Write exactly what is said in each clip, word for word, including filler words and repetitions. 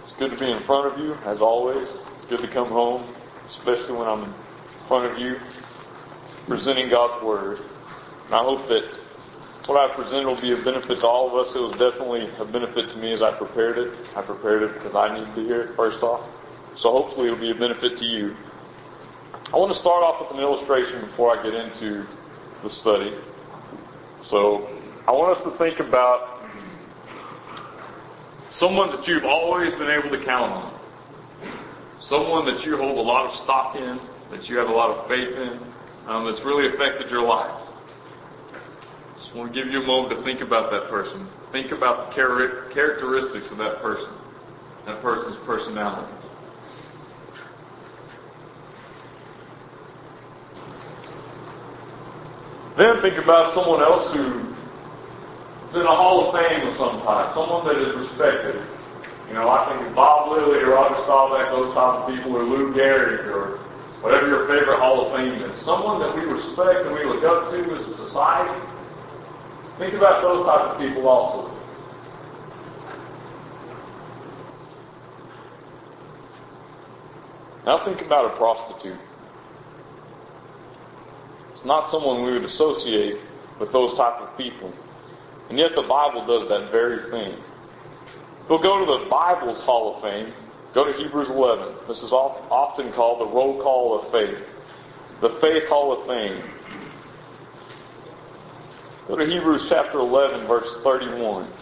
It's good to be in front of you, as always. It's good to come home, especially when I'm in front of you, presenting God's Word. And I hope that what I presented will be a benefit to all of us. It was definitely a benefit to me as I prepared it. I prepared it because I needed to hear it, first off. So hopefully it'll be a benefit to you. I want to start off with an illustration before I get into the study. So I want us to think about someone that you've always been able to count on. Someone that you hold a lot of stock in, that you have a lot of faith in, um, that's really affected your life. Just want to give you a moment to think about that person. Think about the char- characteristics of that person, that person's personality. Then think about someone else who is in a Hall of Fame of some type, someone that is respected. You know, I think of Bob Lilly or Roger Staubach, those type of people, or Lou Gehrig, or whatever your favorite Hall of Fame is. Someone that we respect and we look up to as a society. Think about those type of people also. Now think about a prostitute. It's not someone we would associate with those type of people. And yet the Bible does that very thing. We'll go to the Bible's Hall of Fame. Go to Hebrews eleven. This is often called the roll call of faith. The Faith Hall of Fame. Go to Hebrews chapter eleven, verse thirty-one. It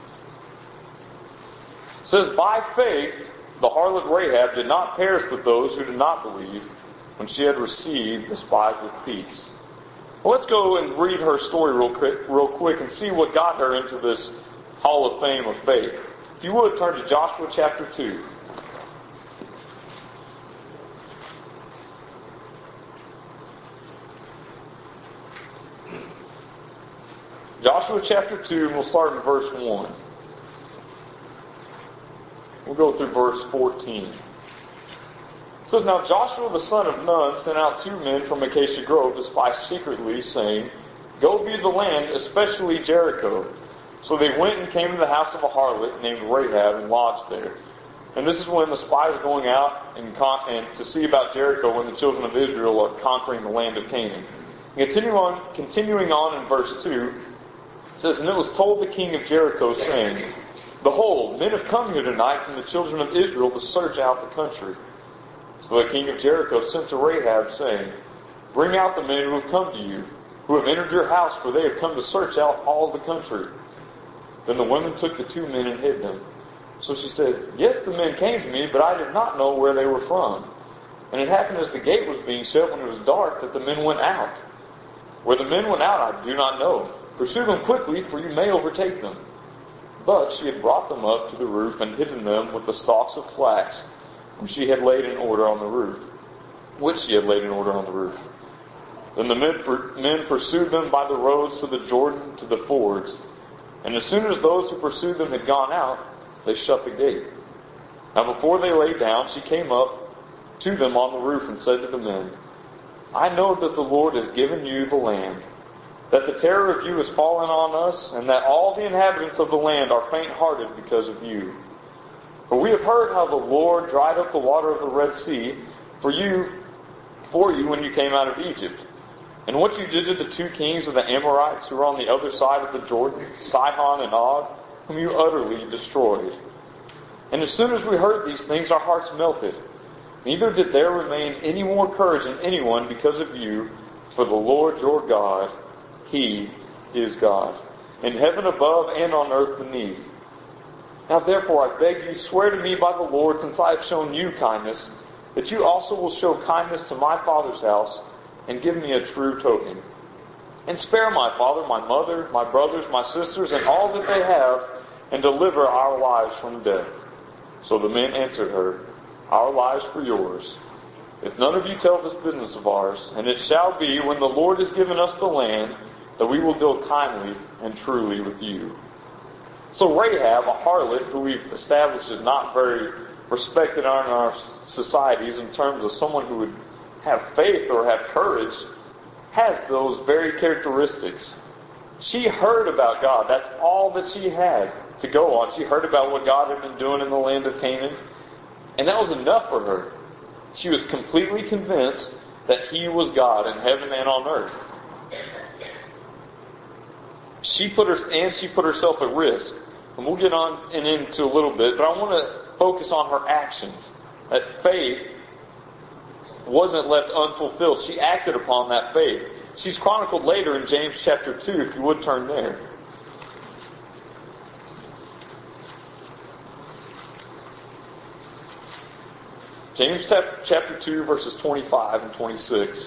says, "By faith the harlot Rahab did not perish with those who did not believe, when she had received the spies with peace." Well, let's go and read her story real quick, real quick and see what got her into this Hall of Fame of faith. If you would, turn to Joshua chapter two. Joshua chapter two, and we'll start in verse one. We'll go through verse fourteen. It says, "Now Joshua the son of Nun sent out two men from Acacia Grove to spy secretly, saying, 'Go view the land, especially Jericho.' So they went and came to the house of a harlot named Rahab and lodged there." And this is when the spies are going out and, con- and to see about Jericho when the children of Israel are conquering the land of Canaan. And continue on, continuing on in verse two, it says, "And it was told the king of Jericho, saying, 'Behold, men have come here tonight from the children of Israel to search out the country.' So the king of Jericho sent to Rahab, saying, 'Bring out the men who have come to you, who have entered your house, for they have come to search out all the country.' Then the women took the two men and hid them. So she said, 'Yes, the men came to me, but I did not know where they were from. And it happened as the gate was being shut when it was dark that the men went out. Where the men went out I do not know. Pursue them quickly, for you may overtake them.' But she had brought them up to the roof and hidden them with the stalks of flax, which she had laid in order on the roof. Which she had laid in order on the roof. Then the men, men pursued them by the roads to the Jordan to the fords. And as soon as those who pursued them had gone out, they shut the gate. Now before they lay down, she came up to them on the roof and said to the men, 'I know that the Lord has given you the land, that the terror of you has fallen on us, and that all the inhabitants of the land are faint-hearted because of you. For we have heard how the Lord dried up the water of the Red Sea for you, for you when you came out of Egypt, and what you did to the two kings of the Amorites who were on the other side of the Jordan, Sihon and Og, whom you utterly destroyed. And as soon as we heard these things, our hearts melted. Neither did there remain any more courage in anyone because of you, for the Lord your God, He is God, in heaven above and on earth beneath. Now therefore I beg you, swear to me by the Lord, since I have shown you kindness, that you also will show kindness to my father's house, and give me a true token. And spare my father, my mother, my brothers, my sisters, and all that they have, and deliver our lives from death.' So the men answered her, 'Our lives for yours. If none of you tell this business of ours, and it shall be, when the Lord has given us the land, that we will deal kindly and truly with you.'" So Rahab, a harlot, who we've established is not very respected in our societies in terms of someone who would have faith or have courage, has those very characteristics. She heard about God. That's all that she had. to go on. She heard about what God had been doing in the land of Canaan, and that was enough for her. She was completely convinced that He was God in heaven and on earth. She put her and she put herself at risk. And we'll get on and into a little bit, but I want to focus on her actions. That faith wasn't left unfulfilled. She acted upon that faith. She's chronicled later in James chapter two, if you would turn there. James chapter two, verses twenty-five and twenty-six. It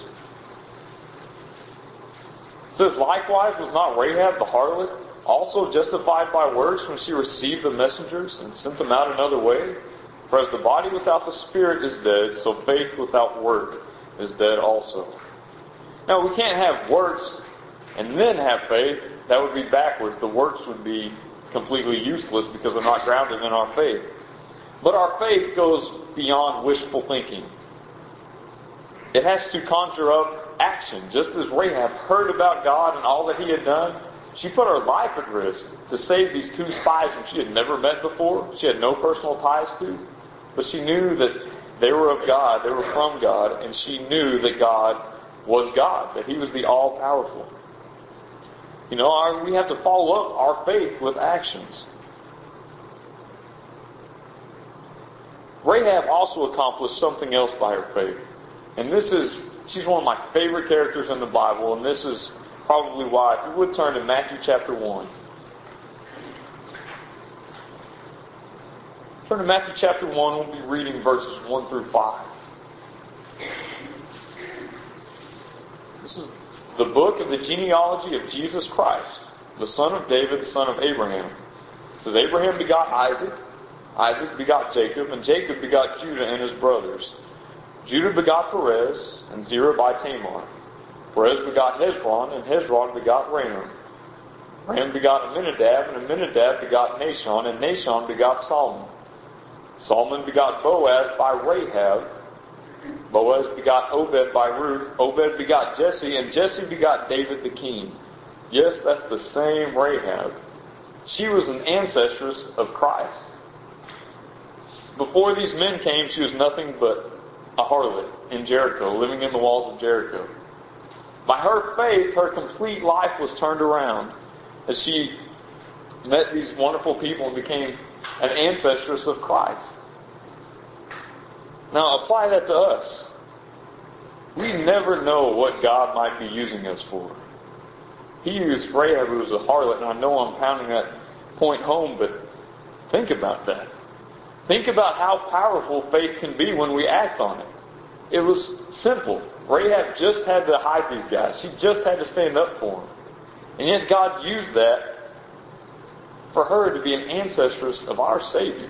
says, "Likewise was not Rahab the harlot also justified by works when she received the messengers and sent them out another way? For as the body without the spirit is dead, so faith without work is dead also." Now, we can't have works and then have faith. That would be backwards. The works would be completely useless because they're not grounded in our faith. But our faith goes beyond wishful thinking. It has to conjure up action. Just as Rahab heard about God and all that He had done, she put her life at risk to save these two spies whom she had never met before. She had no personal ties to. But she knew that they were of God, they were from God, and she knew that God was God, that He was the all-powerful. You know, our, we have to follow up our faith with actions. Rahab also accomplished something else by her faith. And this is, she's one of my favorite characters in the Bible, and this is probably why. If you would turn to Matthew chapter one. Turn to Matthew chapter one, we'll be reading verses one through five. This is the book of the genealogy of Jesus Christ, the son of David, the son of Abraham. It says, Abraham begot Isaac, Isaac begot Jacob, and Jacob begot Judah and his brothers. Judah begot Perez, and Zerah by Tamar. Perez begot Hezron, and Hezron begot Ram. Ram begot Amminadab, and Amminadab begot Nahshon, and Nahshon begot Solomon. Solomon begot Boaz by Rahab. Boaz begot Obed by Ruth. Obed begot Jesse, and Jesse begot David the king. Yes, that's the same Rahab. She was an ancestress of Christ. Before these men came, she was nothing but a harlot in Jericho, living in the walls of Jericho. By her faith, her complete life was turned around as she met these wonderful people and became an ancestress of Christ. Now, apply that to us. We never know what God might be using us for. He used Rahab, who was a harlot, and I know I'm pounding that point home, but think about that. Think about how powerful faith can be when we act on it. It was simple. Rahab just had to hide these guys. She just had to stand up for them. And yet God used that for her to be an ancestress of our Savior.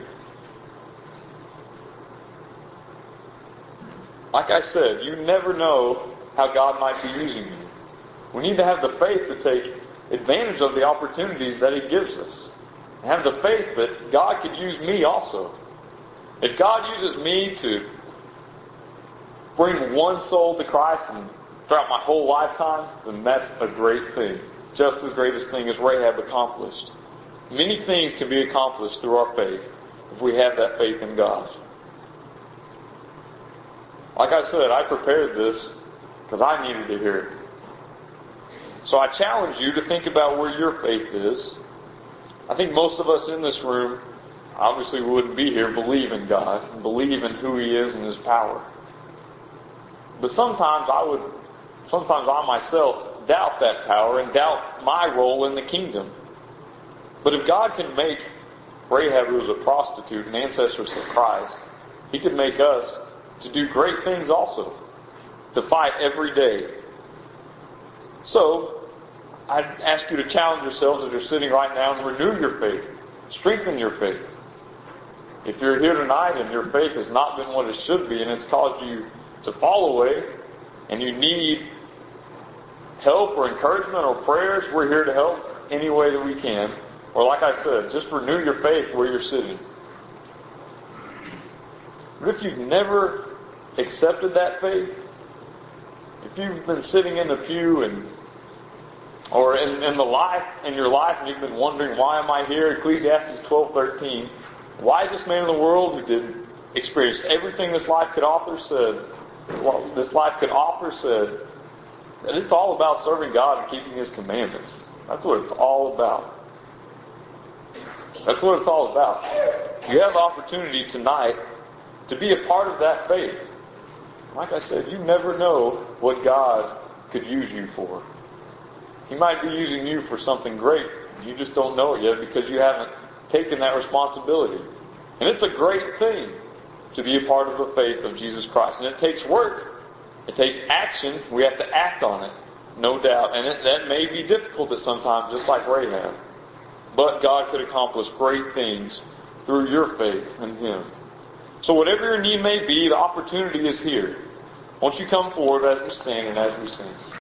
Like I said, you never know how God might be using you. We need to have the faith to take advantage of the opportunities that He gives us. And have the faith that God could use me also. If God uses me to bring one soul to Christ and throughout my whole lifetime, then that's a great thing. Just as great a thing as Rahab accomplished. Many things can be accomplished through our faith if we have that faith in God. Like I said, I prepared this because I needed to hear it. So I challenge you to think about where your faith is. I think most of us in this room obviously wouldn't be here believe in God and believe in who He is and His power. But sometimes I would, sometimes I myself doubt that power and doubt my role in the kingdom. But if God can make Rahab, who was a prostitute, an ancestress of Christ, He can make us to do great things also, to fight every day. So, I'd ask you to challenge yourselves as you're sitting right now and renew your faith. Strengthen your faith. If you're here tonight and your faith has not been what it should be and it's caused you to fall away and you need help or encouragement or prayers, we're here to help any way that we can. Or like I said, just renew your faith where you're sitting. But if you've never accepted that faith, if you've been sitting in the pew and Or in, in the life, in your life, and you've been wondering, why am I here? Ecclesiastes twelve thirteen. Wisest man in the world who did experience everything this life could offer said, well, this life could offer said, that it's all about serving God and keeping His commandments. That's what it's all about. That's what it's all about. You have the opportunity tonight to be a part of that faith. Like I said, you never know what God could use you for. He might be using you for something great. You just don't know it yet because you haven't taken that responsibility. And it's a great thing to be a part of the faith of Jesus Christ. And it takes work. It takes action. We have to act on it, no doubt. And it, that may be difficult at sometimes, just like Rahab. But God could accomplish great things through your faith in Him. So whatever your need may be, the opportunity is here. Won't you come forward as we stand and as we sing?